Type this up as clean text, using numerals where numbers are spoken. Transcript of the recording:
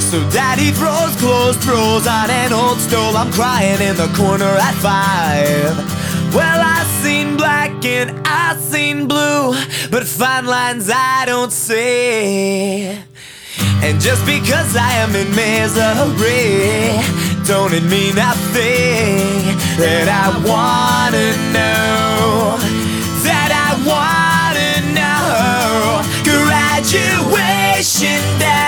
So daddy throws clothes, throws on an old stove. I'm crying in the corner at 5. Well, I seen black and I seen blue, but fine lines I don't see. And just because I am in misery, don't it mean nothing that I wanna know